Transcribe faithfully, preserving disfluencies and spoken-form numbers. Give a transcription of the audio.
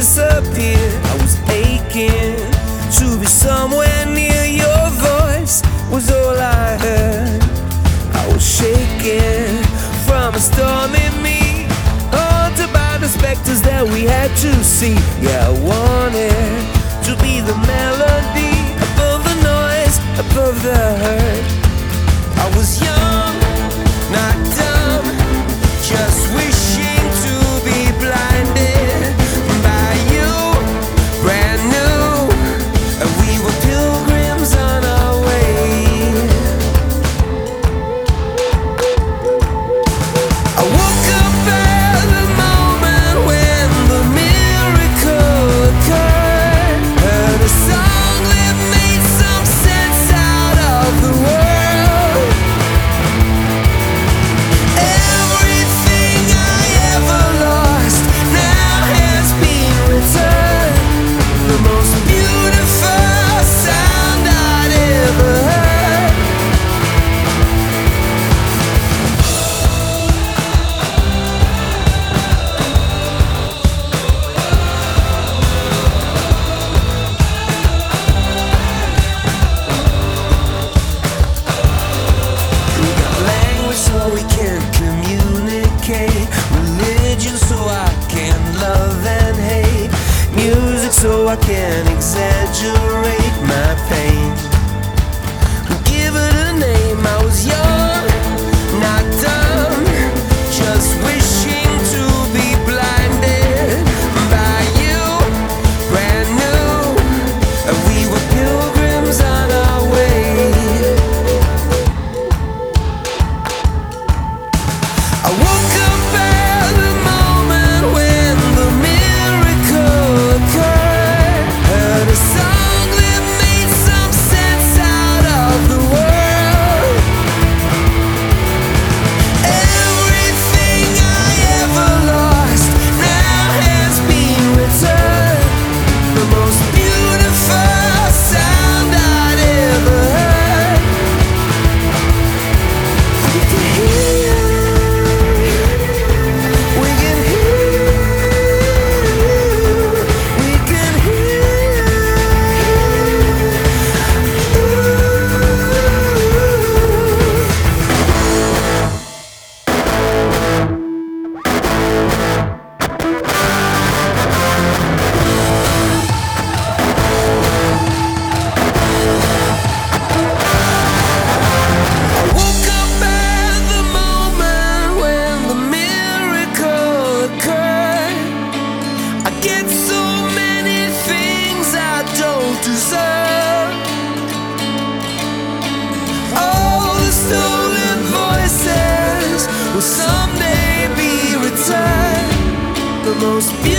disappeared. I was aching to be somewhere near your voice, was all I heard. I was shaking from a storm in me, haunted by the specters that we had to see. Yeah, I wanted to be the melody above the noise, above the hurt. I was young, not dumb, just wishing to be blinded by you, brand new, and we were pilgrims on our way. I woke up at the moment when the miracle occurred, heard a song that made some sense out of the world. Everything I ever lost now has been returned. The most beautiful sound I'd ever heard. We got language so we can communicate, religion so I can love and hate, music so I can exaggerate my pain. Give it a name. I was young, not dumb, just wishing to be blinded by you, brand new, and we were pilgrims on our way. I woke up at the moment when the miracle occurred, heard a song that made some sense out of the world. Everything I ever lost now has been returned. The most beautiful sound I'd ever heard. We can hear, we can hear, we can hear. I woke up at the moment when the miracle occurred. I get so many things I don't deserve. All the stolen voices will someday be returned. The most beautiful